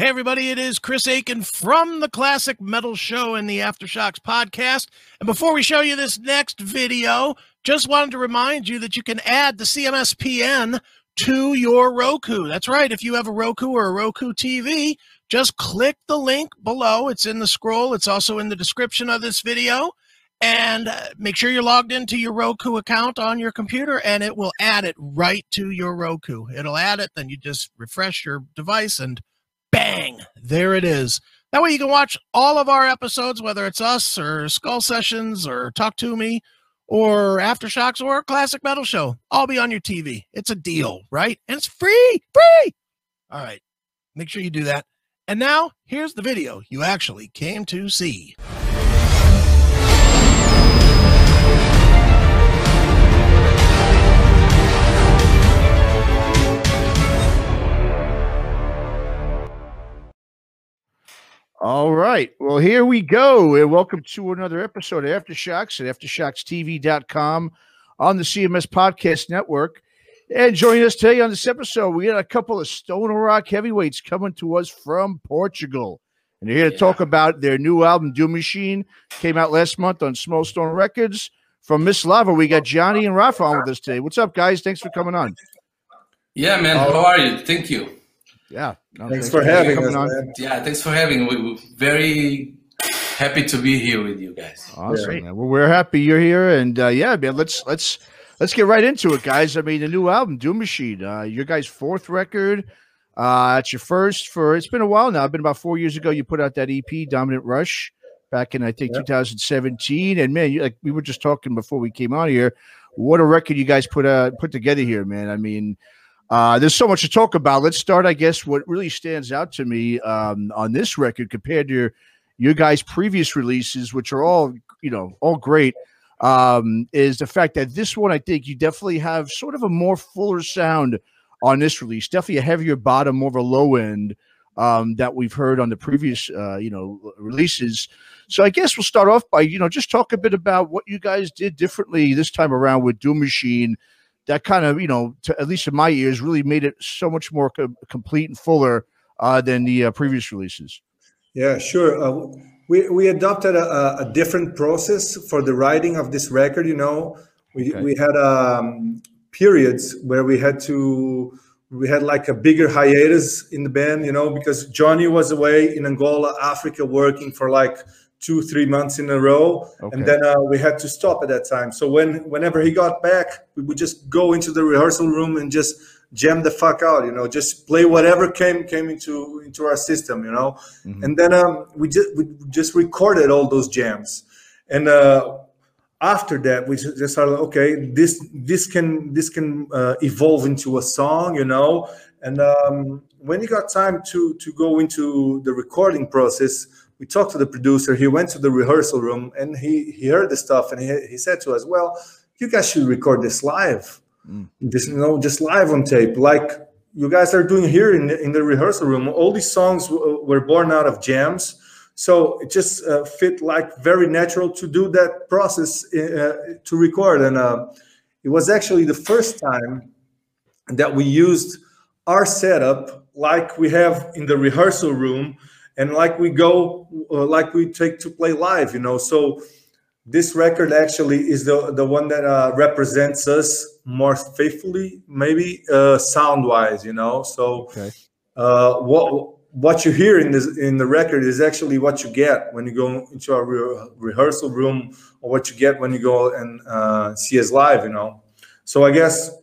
Hey, everybody, it is Chris Aiken from the Classic Metal Show and the Aftershocks podcast. And before we show you this next video, just wanted to remind you that you can add the CMSPN to your Roku. That's right. If you have a Roku or a Roku TV, just click the link below. It's in the scroll. It's also in the description of this video. And make sure you're logged into your Roku account on your computer, and it will add it right to your Roku. It'll add it, then you just refresh your device, and bang, there it is. That way you can watch all of our episodes, whether it's us or Skull Sessions or Talk to Me or Aftershocks or Classic Metal Show. All be on your TV. It's a deal, right? And it's free. All right, make sure you do that. And now, here's the video you actually came to see. All right. Well, here we go. And welcome to another episode of Aftershocks at AftershocksTV.com on the CMS Podcast Network. And joining us today on this episode, we got a couple of Stoner Rock heavyweights coming to us from Portugal. And they're here to talk about their new album, Doom Machine. Came out last month on Small Stone Records. From Miss Lava, we got Johnny and Rafa on with us today. What's up, guys? Thanks for coming on. Yeah, man. How are you? Thank you. Yeah. No, thanks for having us, man. Yeah, thanks for having me. We're very happy to be here with you guys. Awesome, man. Well, we're happy you're here, and yeah, man. Let's get right into it, guys. I mean, the new album, Doom Machine, your guys' fourth record. It's your first for. It's been a while now. It's been about 4 years ago. You put out that EP, Dominant Rush, back in I think 2017. And man, like we were just talking before we came on here. What a record you guys put together here, man. I mean. There's so much to talk about. Let's start, I guess, what really stands out to me on this record compared to your guys' previous releases, which are all great, is the fact that this one, I think you definitely have sort of a more fuller sound on this release. Definitely a heavier bottom, more of a low end that we've heard on the previous, releases. So I guess we'll start off by, just talk a bit about what you guys did differently this time around with Doom Machine. That kind of, at least in my ears, really made it so much more complete and fuller than the previous releases. Yeah, sure. We adopted a different process for the writing of this record. We had periods where we had like a bigger hiatus in the band, because Johnny was away in Angola, Africa, working for like 2-3 months in a row, and then we had to stop at that time. So whenever he got back, we would just go into the rehearsal room and just jam the fuck out, just play whatever came into our system, and then we just recorded all those jams, and after that we just started, okay, this can evolve into a song, and when it got time to go into the recording process, we talked to the producer. He went to the rehearsal room and he heard the stuff, and he said to us, well, you guys should record this live, just live on tape, like you guys are doing here in the rehearsal room. All these songs were born out of jams, so it just fit like very natural to do that process to record. And it was actually the first time that we used our setup like we have in the rehearsal room, and like we take to play live, So this record actually is the one that represents us more faithfully, maybe sound-wise, So what you hear in the record is actually what you get when you go into a rehearsal room, or what you get when you go and see us live, So I guess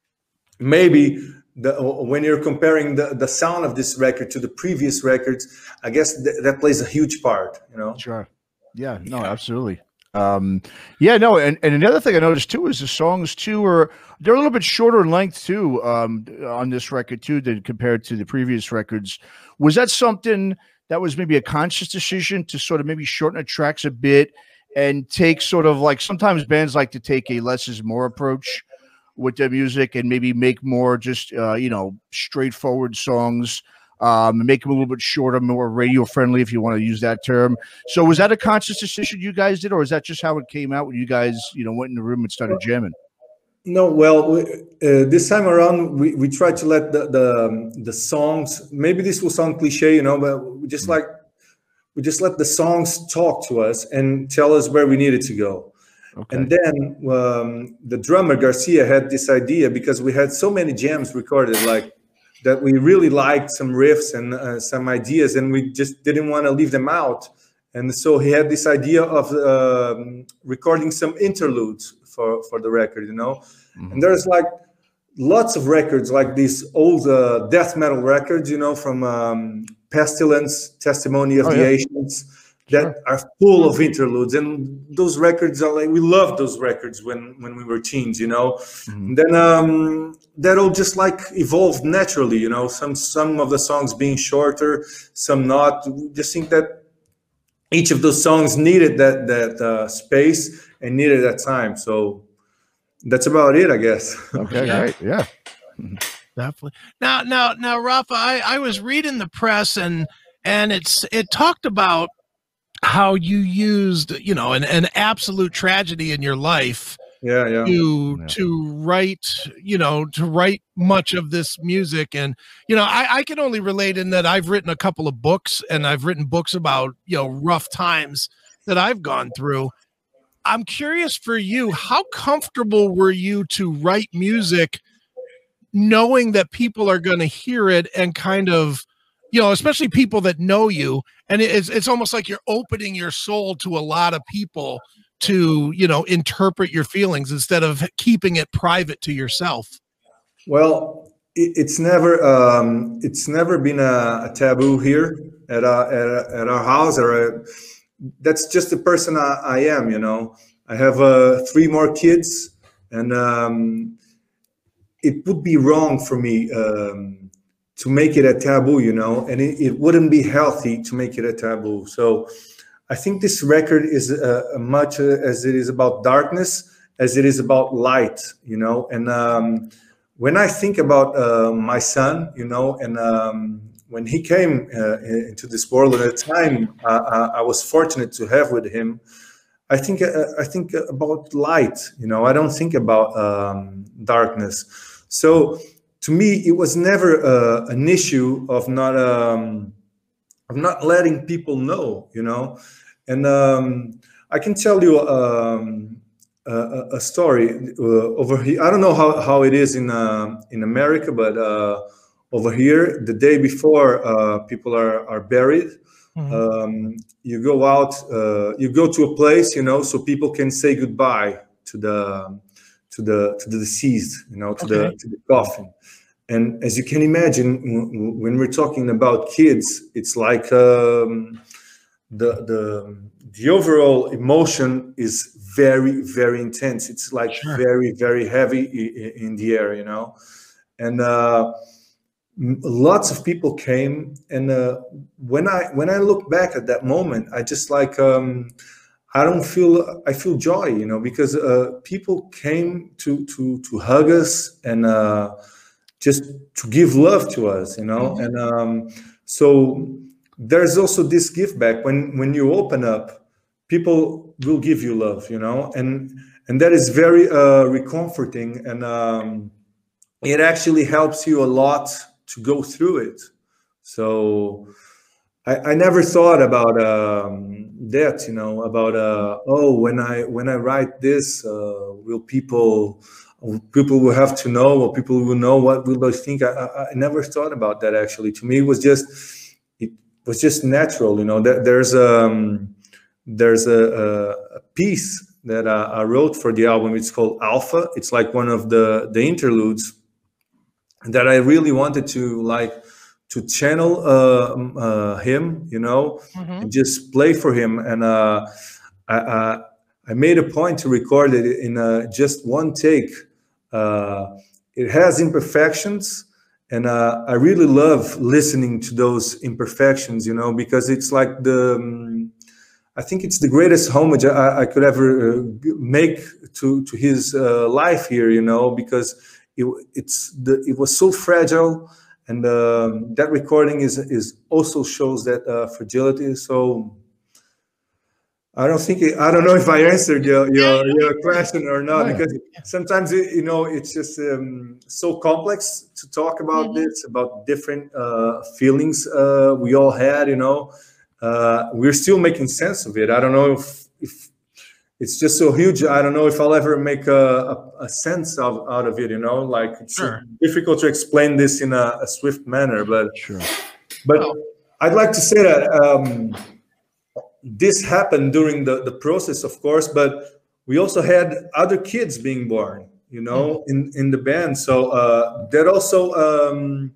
maybe when you're comparing the sound of this record to the previous records, I guess that plays a huge part, Sure. Yeah, no, absolutely. And another thing I noticed too is the songs too they're a little bit shorter in length too on this record too than compared to the previous records. Was that something that was maybe a conscious decision to sort of maybe shorten the tracks a bit and take sort of like, sometimes bands like to take a less is more approach with their music and maybe make more just straightforward songs, make them a little bit shorter, more radio friendly, if you want to use that term. So was that a conscious decision you guys did, or is that just how it came out when you guys went in the room and started jamming? No, well, this time around, we tried to let the songs. Maybe this will sound cliche, you know, but we just let the songs talk to us and tell us where we needed to go. Okay. And then the drummer Garcia had this idea, because we had so many jams recorded, like that we really liked some riffs and some ideas, and we just didn't want to leave them out. And so he had this idea of recording some interludes for the record, you know. Mm-hmm. And there's like lots of records, like these old death metal records, you know, from Pestilence, Testimony of the Ancients, that are full of interludes. And those records are like, we loved those records when we were teens, you know. Mm-hmm. And then that all just like evolved naturally, you know, some of the songs being shorter, some not. We just think that each of those songs needed that space and needed that time. So that's about it, I guess. Okay, great. Yeah. Definitely. Now, Rafa, I was reading the press and it talked about how you used, you know, an absolute tragedy in your life to write, you know, to write much of this music. And, you know, I can only relate in that I've written a couple of books, and I've written books about, you know, rough times that I've gone through. I'm curious for you, how comfortable were you to write music knowing that people are going to hear it and kind of, you know, especially people that know you, and it's almost like you're opening your soul to a lot of people to, you know, interpret your feelings instead of keeping it private to yourself? Well, it's never been a taboo here at our house, or that's just the person I am, you know. I have 3 more kids, and it would be wrong for me to make it a taboo, you know, and it wouldn't be healthy to make it a taboo. So I think this record is much as it is about darkness as it is about light, you know. And when I think about my son, you know, and when he came into this world, at the time I was fortunate to have with him, I think about light, you know. I don't think about darkness. So to me, it was never an issue of not letting people know, you know. And I can tell you a story over here. I don't know how it is in America, but over here, the day before people are buried, you go out, you go to a place, you know, so people can say goodbye to the deceased, you know, to the coffin. And as you can imagine, when we're talking about kids, it's like the overall emotion is very, very intense. It's like very, very heavy in the air, you know. And lots of people came, and when I look back at that moment, I just like I feel joy, you know, because people came to hug us and just to give love to us, you know. And so there's also this give back when you open up, people will give you love, you know, and that is very recomforting, and it actually helps you a lot to go through it. So I never thought about that, you know, about oh, when I write this, will people will have to know, or people will know, what will they think? I never thought about that, actually. To me, it was just natural, you know. There's a piece that I wrote for the album. It's called Alpha. It's like one of the interludes that I really wanted to channel him, you know, and just play for him. And I made a point to record it in just one take. It has imperfections, and I really love listening to those imperfections, you know, because it's like I think it's the greatest homage I could ever make to his life here, you know, because it was so fragile, and that recording is also shows that fragility. So I don't know if I answered your question or not, because sometimes it's just so complex to talk about this, about different feelings we all had. We're still making sense of it. I don't know if it's just so huge. I don't know if I'll ever make a sense out of it. Like it's difficult to explain this in a swift manner, but I'd like to say that. This happened during the process, of course, but we also had other kids being born, in the band. So that also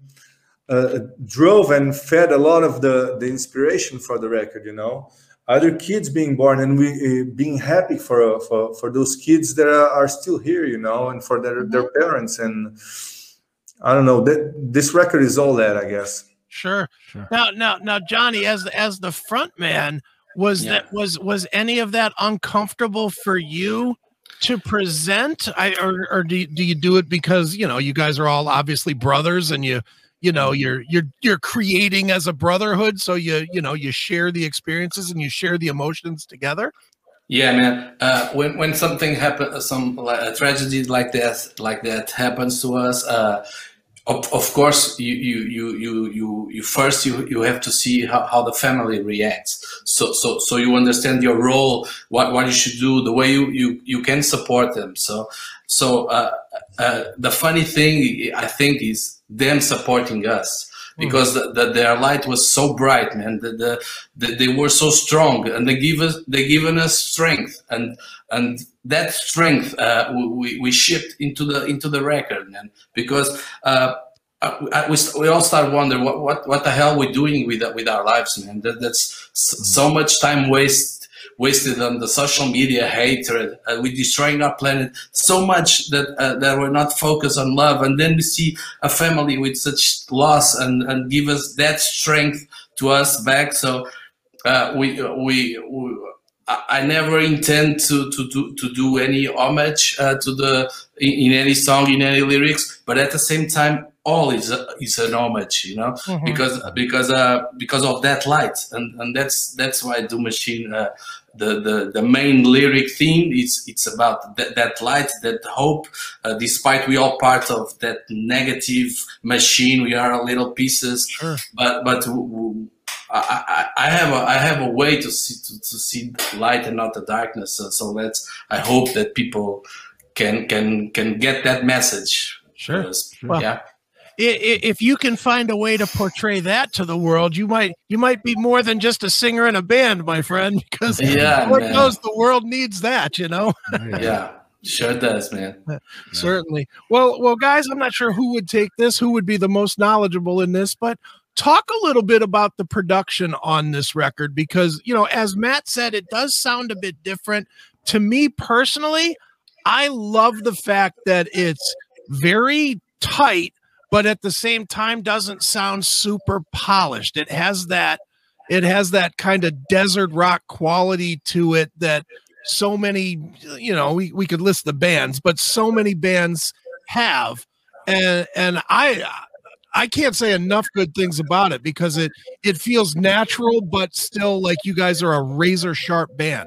drove and fed a lot of the inspiration for the record, Other kids being born, and we being happy for those kids that are still here, and for their parents. And I don't know, this record is all that, I guess. Sure. Now, Johnny, as the front man, was any of that uncomfortable for you to present? Or do you do it because you guys are all obviously brothers, and you're creating as a brotherhood, so you share the experiences and you share the emotions together? Yeah, man. When something happens, a tragedy like that happens to us, of course, you first have to see how the family reacts. So you understand your role, what you should do, the way you can support them. So the funny thing, I think, is them supporting us, because their light was so bright, man. They were so strong, and they given us strength, and that strength we shipped into the record, man. Because we all start wondering what the hell we're doing with our lives, man. That's so much time wasted on the social media hatred. We're destroying our planet so much that we're not focused on love. And then we see a family with such loss and give us that strength to us back. So I never intend to do any homage in any song, in any lyrics, but at the same time, all is an homage, because of that light, and that's why Doom Machine, the main lyric theme it's about that light, that hope. Despite we all part of that negative machine, we are little pieces, but I have a way to see light and not the darkness. So I hope that people can get that message. Sure. Well, if you can find a way to portray that to the world, you might be more than just a singer in a band, my friend, because Lord knows the world needs that, Yeah, sure does, man. Certainly. Well, guys, I'm not sure who would take this, who would be the most knowledgeable in this, but talk a little bit about the production on this record, because, as Matt said, it does sound a bit different. To me personally, I love the fact that it's very tight, but at the same time doesn't sound super polished. It has that kind of desert rock quality to it that so many, we could list the bands, but so many bands have. And I can't say enough good things about it, because it feels natural, but still like you guys are a razor sharp band.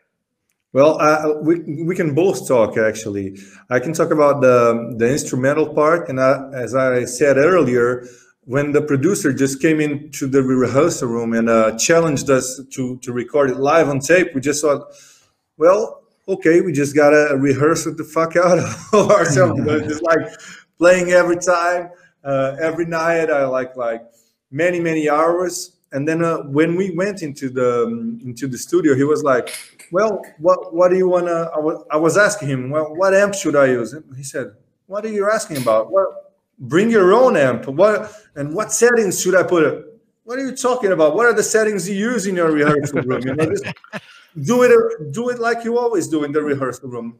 Well, we can both talk, actually. I can talk about the instrumental part. And as I said earlier, when the producer just came into the rehearsal room and challenged us to record it live on tape, we just thought, well, okay, we just got to rehearse it the fuck out of ourselves. Just like playing every time, every night, like many hours. And then when we went into the studio, he was like, well, what do you want to, I was asking him, well, what amp should I use? He said, what are you asking about? Well, bring your own amp. What settings should I put it? What are you talking about? What are the settings you use in your rehearsal room? Just do it like you always do in the rehearsal room.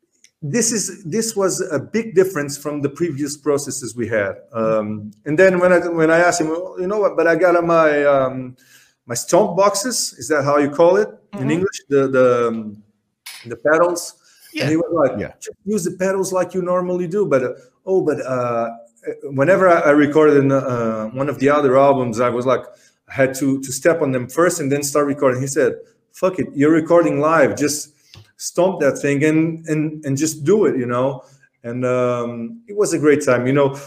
This was a big difference from the previous processes we had. And then when I asked him, well, you know what, but I got my stomp boxes, is that how you call it in English? The pedals. Yeah. And he was like, just use the pedals like you normally do. But whenever I recorded in one of the other albums, I was like, I had to step on them first and then start recording. He said, fuck it, you're recording live, just stomp that thing and just do it, you know. And it was a great time, you know.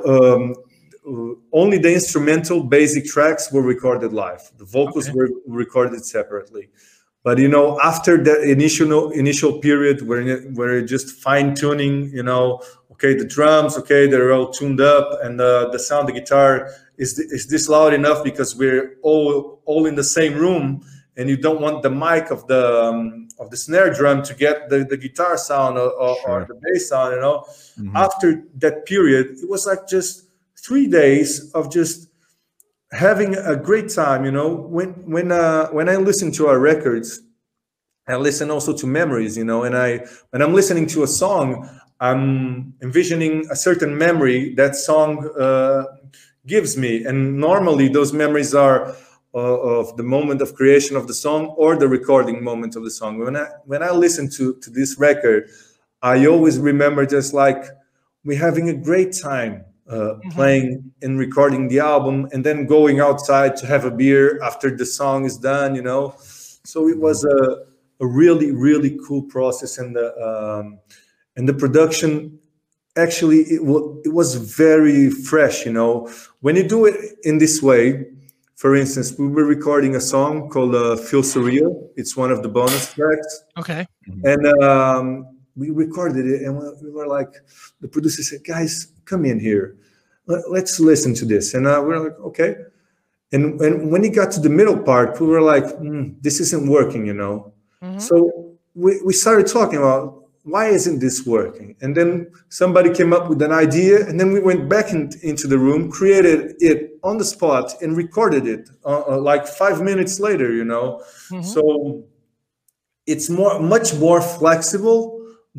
Only the instrumental basic tracks were recorded live. The vocals were recorded separately. But you know, after the initial period where just fine tuning, you know, okay, the drums, okay, they're all tuned up, and the sound, the guitar is this loud enough because we're all in the same room, and you don't want the mic of the snare drum to get the guitar sound or the bass sound, you know. After that period, it was like just 3 days of just having a great time, you know. When I listen to our records, I listen also to memories, you know. And when I'm listening to a song, I'm envisioning a certain memory that song gives me, and normally those memories are of the moment of creation of the song or the recording moment of the song. When I listen to this record, I always remember just like we're having a great time playing and recording the album, and then going outside to have a beer after the song is done, you know. So it was a really, really cool process, and the production actually it was very fresh, you know. When you do it in this way, for instance, we were recording a song called Feel Surreal. It's one of the bonus tracks. Okay. And we recorded it, and we were like, the producer said, guys, come in here. Let's listen to this. And we were like, okay. And when it got to the middle part, we were like, this isn't working, you know. So we started talking about, why isn't this working? And then somebody came up with an idea, and then we went back into the room, created it on the spot, and recorded it like 5 minutes later, you know. So it's much more flexible.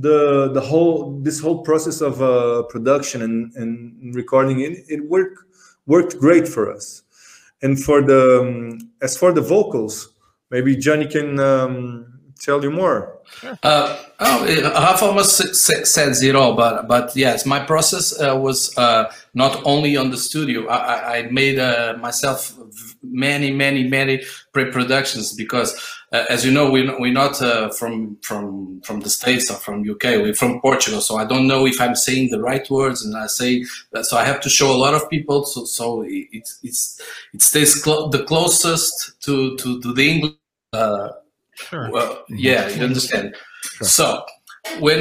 This whole process of production and recording it worked great for us. And for as for the vocals, maybe Johnny can tell you more. Rafa almost says it all, but yes, my process was not only on the studio. I made myself many pre-productions, because as you know, we're not from the States or from UK. We're from Portugal, so I don't know if I'm saying the right words, and I say that, so I have to show a lot of people, so it stays the closest to the English. Sure. Well, yeah, you understand. Sure. So when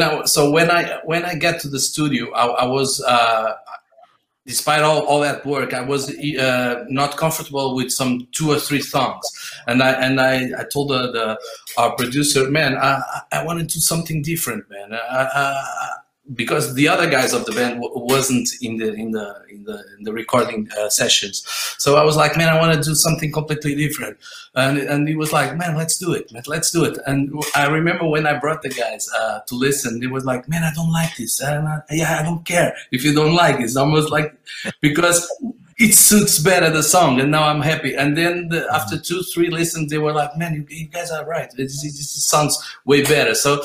I get to the studio, I was despite all that work, I was not comfortable with some 2 or 3 songs, and I told our producer, man, I want to do something different, man. Because the other guys of the band wasn't in the recording sessions, so I was like, man, I want to do something completely different, and he was like, man, let's do it, let's do it. And I remember when I brought the guys to listen, they was like, man, I don't like this. Yeah, I don't care if you don't like it. It's almost like, because it suits better the song, and now I'm happy. And then after 2, 3 listens, they were like, man, you guys are right. It sounds way better. So.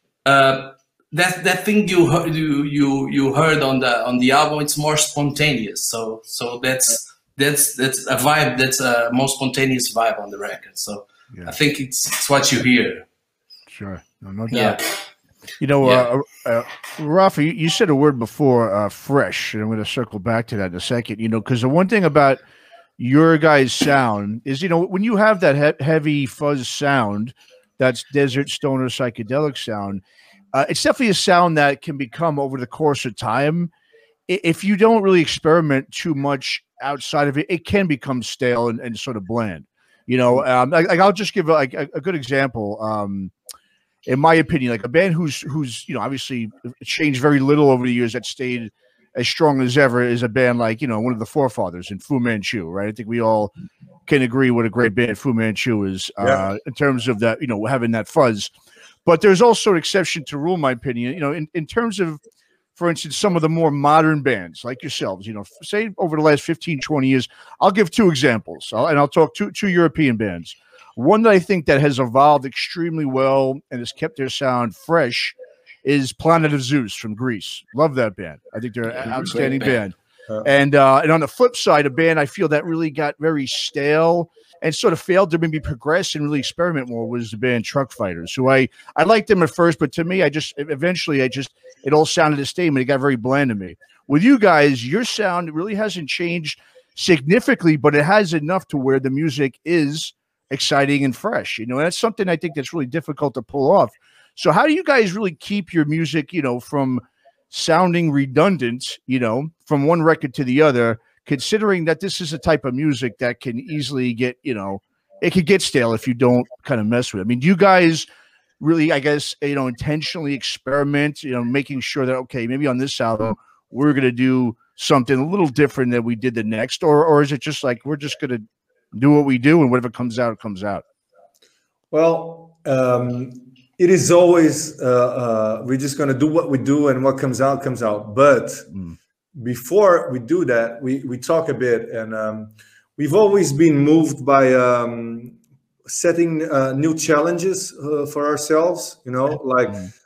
That thing you heard on the album, it's more spontaneous. So that's a vibe. That's a more spontaneous vibe on the record. So yeah. I think it's what you hear. Sure, no doubt. Yeah. You know, Rafa, you said a word before, fresh, and I'm going to circle back to that in a second. You know, because the one thing about your guys' sound is, you know, when you have that heavy fuzz sound, that's desert stoner psychedelic sound. It's definitely a sound that can become, over the course of time, if you don't really experiment too much outside of it, it can become stale and sort of bland. You know, like I'll just give a good example. In my opinion, like a band who's you know, obviously changed very little over the years, that stayed as strong as ever, is a band like, you know, one of the forefathers in Fu Manchu, right? I think we all can agree what a great band Fu Manchu is in terms of that, you know, having that fuzz. But there's also an exception to rule, in my opinion. You know, in terms of, for instance, some of the more modern bands like yourselves, you know, say over the last 15, 20 years, I'll give 2 examples, and I'll talk two European bands. One that I think that has evolved extremely well and has kept their sound fresh is Planet of Zeus from Greece. Love that band. I think they're an outstanding band. And on the flip side, a band I feel that really got very stale and sort of failed to maybe progress and really experiment more was the band Truck Fighters, who I liked them at first, but to me, eventually it all sounded the same, and it got very bland to me. With you guys, your sound really hasn't changed significantly, but it has enough to where the music is exciting and fresh. You know, that's something I think that's really difficult to pull off. So how do you guys really keep your music, you know, from sounding redundant, you know, from one record to the other, considering that this is a type of music that can easily get, you know, it could get stale if you don't kind of mess with it. I mean, do you guys really, I guess, you know, intentionally experiment, you know, making sure that, okay, maybe on this album, we're going to do something a little different than we did the next, or is it just like, we're just going to do what we do and whatever comes out, it comes out? Well, it is always, we're just going to do what we do, and what comes out, comes out. But before we do that, we talk a bit, and we've always been moved by setting new challenges for ourselves, you know, like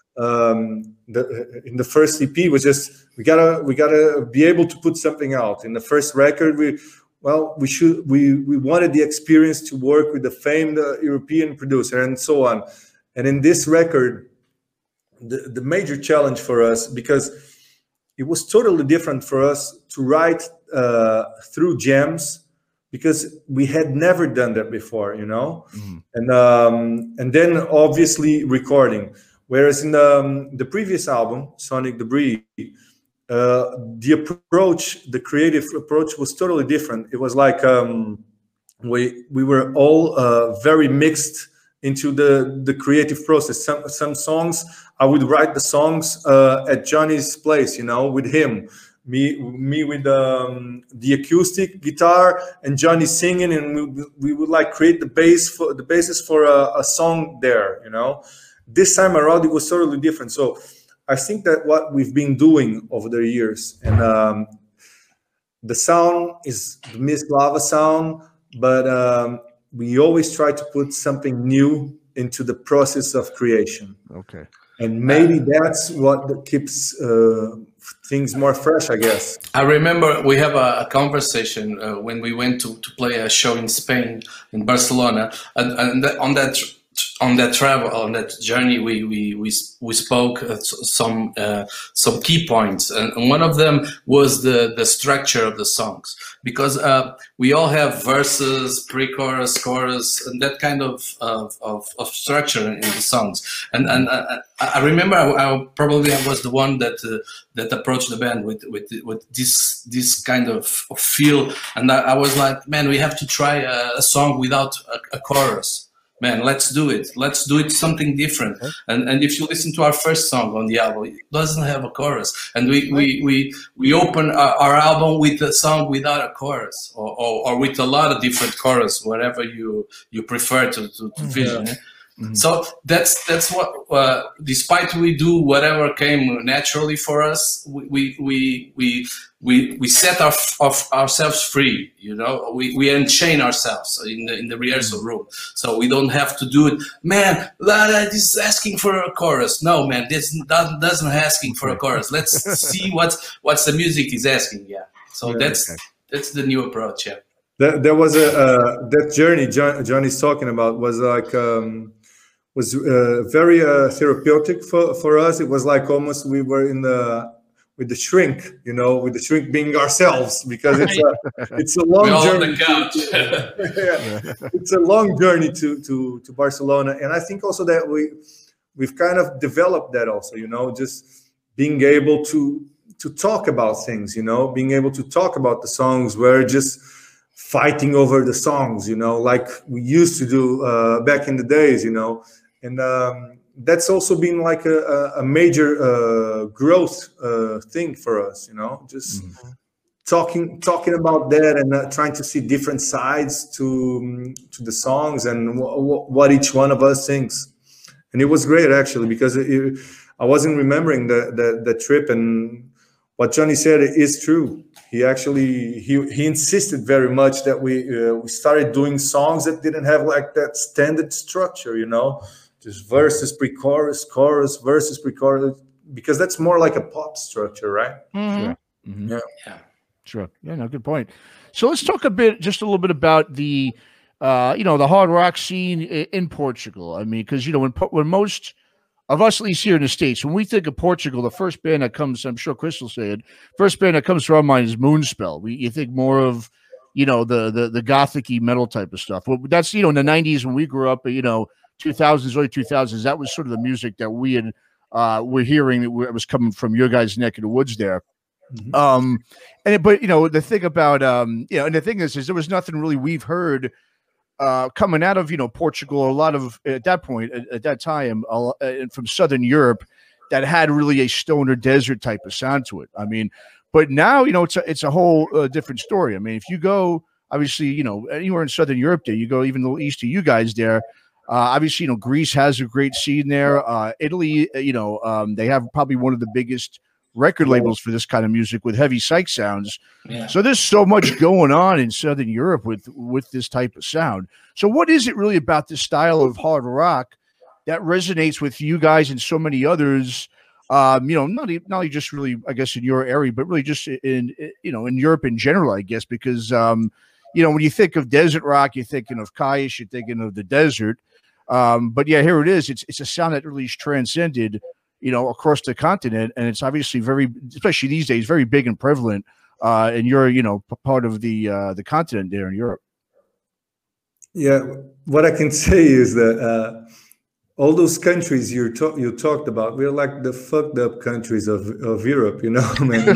in the first EP was just, we gotta be able to put something out. In the first record, we wanted the experience to work with the famed European producer and so on. And in this record, the major challenge for us, because it was totally different for us to write through jams, because we had never done that before, you know, and then obviously recording. Whereas in the previous album, Sonic Debris, the approach, the creative approach was totally different. It was like we were all very mixed into the creative process. Some songs, I would write the songs at Johnny's place, you know, with him. Me with the acoustic guitar and Johnny singing, and we would like create the basis for a song there, you know. This time around, it was totally different. So I think that what we've been doing over the years, and the sound is the Miss Lava sound, but we always try to put something new into the process of creation. Okay. And maybe that's what keeps things more fresh, I guess. I remember we have a conversation when we went to play a show in Spain, in Barcelona, and on that travel, on that journey, we spoke some key points, and one of them was the structure of the songs, because we all have verses, pre-chorus, chorus, and that kind of structure in the songs. And I remember I probably was the one that approached the band with this kind of feel, and I was like, man, we have to try a song without a chorus. Man, let's do it. Let's do it something different. And if you listen to our first song on the album, it doesn't have a chorus. And we open our album with a song without a chorus, or with a lot of different chorus, whatever you prefer to vision. So that's what. Despite we do whatever came naturally for us, we set ourselves free. You know, we unchain ourselves in the rehearsal room, so we don't have to do it. Man, this is asking for a chorus. No, man, this doesn't asking for a chorus. Let's see what's the music is asking. Yeah, so that's the new approach. Yeah, there was that journey Johnny's talking about was like. Was very therapeutic for us. It was like almost we were with the shrink, you know, with the shrink being ourselves, because it's a long journey. It's a long journey to Barcelona, and I think also that we've kind of developed that also, you know, just being able to talk about things, you know, being able to talk about the songs. We're just fighting over the songs, you know, like we used to do back in the days, you know. And that's also been like a major growth thing for us, you know, just talking about that, and trying to see different sides to the songs and what each one of us thinks. And it was great, actually, because I wasn't remembering the trip, and what Johnny said is true. He actually he insisted very much that we started doing songs that didn't have like that standard structure, you know. Just verses, pre-chorus, chorus, verses, pre-chorus, because that's more like a pop structure, right? Yeah. Yeah. Sure. Yeah, no, good point. So let's talk just a little bit about the the hard rock scene in Portugal. I mean, because when most of us, at least here in the States, when we think of Portugal, the first band that comes, I'm sure Chris will say it, first band that comes to our mind is Moonspell. You think more of, the gothic-y metal type of stuff. Well, that's, in the 90s when we grew up, 2000s, early 2000s, that was sort of the music that we had, were hearing that was coming from your guys' neck of the woods there. Mm-hmm. But the thing about, and the thing is there was nothing really we've heard coming out of Portugal, a lot of at that point at that time from Southern Europe that had really a stoner desert type of sound to it. I mean, but now it's a whole different story. I mean, if you go obviously anywhere in Southern Europe, there you go even a little east of you guys there. Obviously, Greece has a great scene there. Italy, they have probably one of the biggest record labels for this kind of music with heavy psych sounds. Yeah. So there's so much going on in Southern Europe with this type of sound. So what is it really about this style of hard rock that resonates with you guys and so many others? Not only just really, I guess, in your area, but really just in Europe in general, I guess, because when you think of desert rock, you're thinking of Kaius, you're thinking of the desert. But yeah, here it is. It's a sound that really transcended across the continent, and it's obviously especially these days, very big and prevalent in your, part of the continent there in Europe. Yeah, what I can say is that all those countries you talked about, we're like the fucked up countries of Europe, man.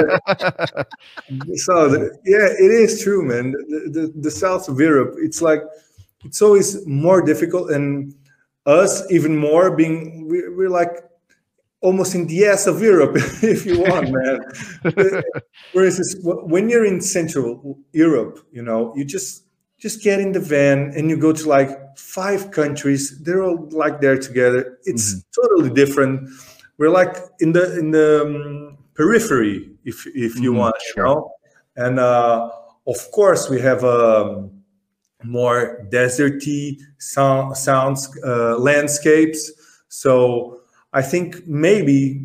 It is true, man. The south of Europe, it's always more difficult, and us even more we're like almost in the ass of Europe, if you want, man. For instance, when you're in Central Europe, you just get in the van and you go to like 5 countries. They're all like there together. It's totally different. We're like in the periphery, if you want, And of course, we have more deserty sounds, landscapes. So I think maybe,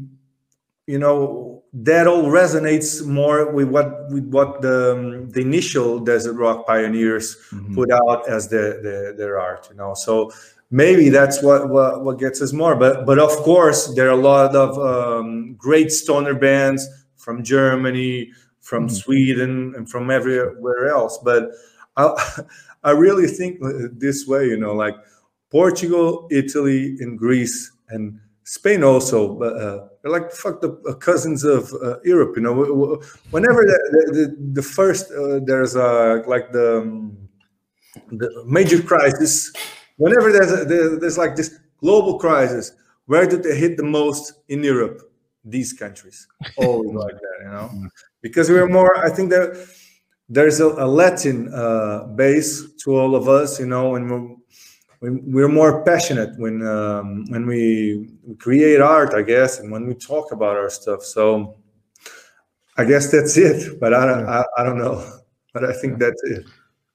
that all resonates more with what the initial desert rock pioneers put out as their art, So maybe that's what gets us more. But of course, there are a lot of great stoner bands from Germany, from Sweden, and from everywhere else. But I really think this way, like Portugal, Italy, and Greece, and Spain also, they're like fucked up cousins of Europe. Whenever the first there's like the major crisis, whenever there's like this global crisis, where do they hit the most in Europe? These countries, always like that, because we're more. I think that there's a Latin base to all of us, and we're more passionate when we create art, I guess, and when we talk about our stuff. So I guess that's it, but I don't know, but I think that's it.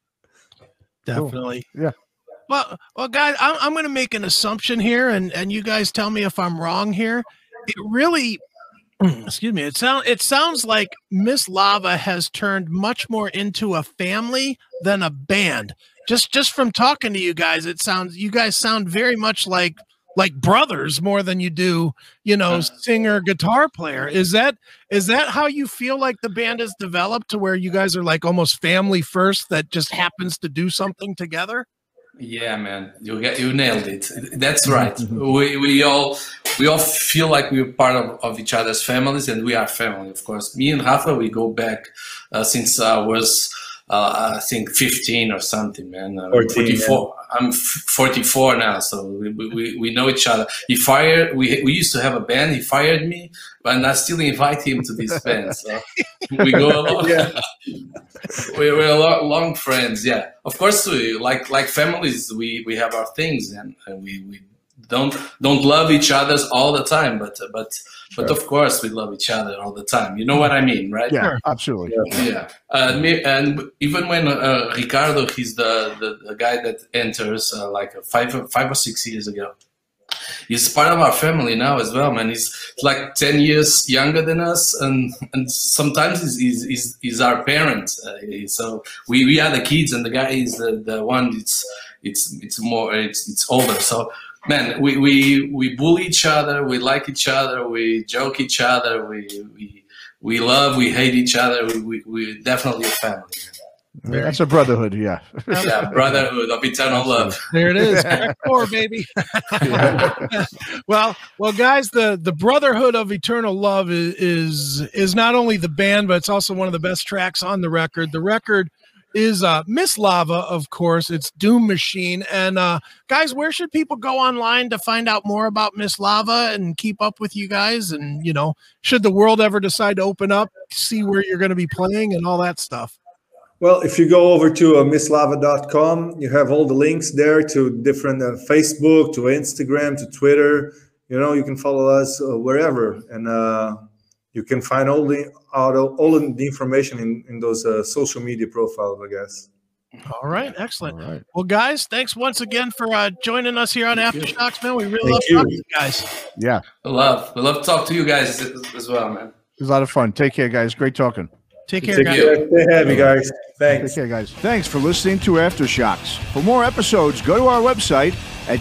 Definitely. Cool. Yeah. Well, guys, I'm going to make an assumption here, and you guys tell me if I'm wrong here. It really, excuse me, it sounds like Miss Lava has turned much more into a family than a band. Just from talking to you guys, you guys sound very much like brothers more than you do, singer, guitar player. Is that how you feel like the band has developed, to where you guys are like almost family first that just happens to do something together? Yeah, man, you nailed it. That's right. We all feel like we're part of each other's families, and we are family, of course. Me and Rafa, we go back since I was I think 15 or something, man. 44. Yeah. I'm 44 now, so we know each other. He fired. We used to have a band. He fired me, but I still invite him to this band. So we go along. Yeah. We're long friends. Yeah, of course. We like families. We have our things, and we don't love each other all the time, but of course we love each other all the time. You know what I mean, right? Yeah, absolutely. Yeah. And even when Ricardo, he's the guy that enters like 5 or 6 years ago. he's part of our family now as well, man. He's like 10 years younger than us, and sometimes he's our parent. So we are the kids, and the guy is the one. It's older. So man, we bully each other, we like each other, we joke each other, we love, we hate each other. We're definitely a family. That's a brotherhood, yeah. Yeah, brotherhood of eternal love. There it is. Core, baby. Well, guys, the Brotherhood of Eternal Love is not only the band, but it's also one of the best tracks on the record. The record is Miss Lava, of course. It's Doom Machine. And guys, where should people go online to find out more about Miss Lava and keep up with you guys? And, you know, should the world ever decide to open up, see where you're going to be playing and all that stuff? Well, if you go over to misslava.com, you have all the links there to different Facebook, to Instagram, to Twitter. You know, you can follow us wherever, and you can find all the information in those social media profiles, I guess. All right, excellent. All right. Well, guys, thanks once again for joining us here on Aftershocks, man. We really love talking to you guys. Yeah. We love to talk to you guys as well, man. It was a lot of fun. Take care, guys. Great talking. Take care, guys. Stay happy, guys. Thanks. Take care, guys. Thanks for listening to Aftershocks. For more episodes, go to our website at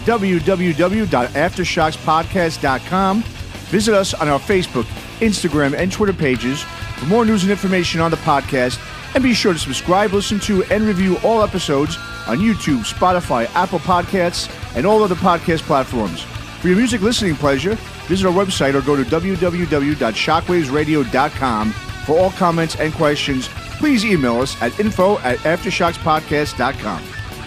www.aftershockspodcast.com. Visit us on our Facebook, Instagram, and Twitter pages for more news and information on the podcast. And be sure to subscribe, listen to, and review all episodes on YouTube, Spotify, Apple Podcasts, and all other podcast platforms. For your music listening pleasure, visit our website or go to www.shockwavesradio.com. For all comments and questions, please email us at info@aftershockspodcast.com.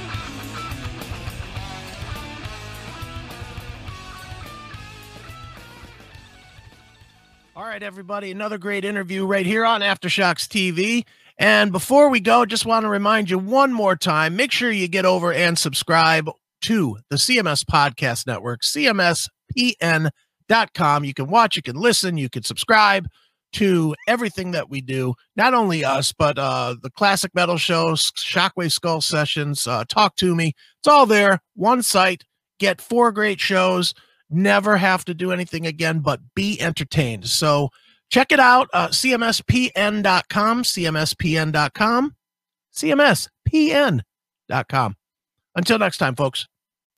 All right, everybody, another great interview right here on Aftershocks TV. And before we go, just want to remind you one more time, make sure you get over and subscribe to the CMS Podcast Network, cmspn.com. You can watch, you can listen, you can subscribe to everything that we do, not only us, but the Classic Metal Show, Shockwave Skull Sessions, Talk to Me. It's all there, one site, get 4 great shows, never have to do anything again but be entertained. So check it out, cmspn.com, cmspn.com, cmspn.com. Until next time, folks.